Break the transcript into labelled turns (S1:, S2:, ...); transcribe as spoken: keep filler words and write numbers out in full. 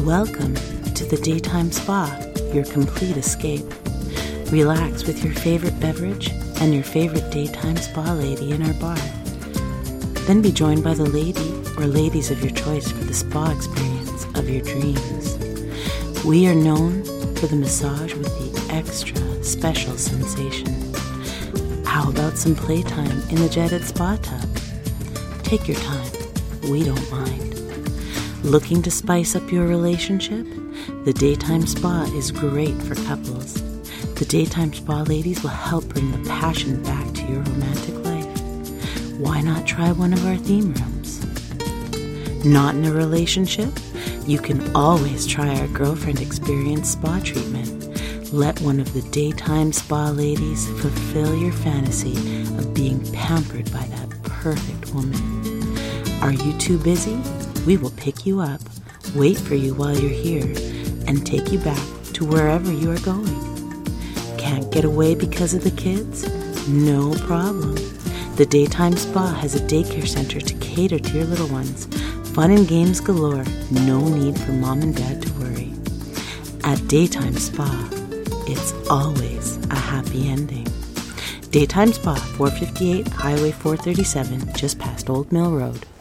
S1: Welcome to the Daytime Spa, your complete escape. Relax with your favorite beverage and your favorite daytime spa lady in our bar. Then be joined by the lady or ladies of your choice for the spa experience of your dreams. We are known for the massage with the extra special sensation. How about some playtime in the jetted spa tub? Take your time. We don't mind. Looking to spice up your relationship? The Daytime Spa is great for couples. The Daytime Spa ladies will help bring the passion back to your romantic life. Why not try one of our theme rooms? Not in a relationship? You can always try our girlfriend experience spa treatment. Let one of the Daytime Spa ladies fulfill your fantasy of being pampered by that perfect woman. Are you too busy? We will pick you up, wait for you while you're here, and take you back to wherever you are going. Can't get away because of the kids? No problem. The Daytime Spa has a daycare center to cater to your little ones. Fun and games galore. No need for mom and dad to worry. At Daytime Spa, it's always a happy ending. Daytime Spa, four fifty-eight Highway four thirty-seven, just past Old Mill Road.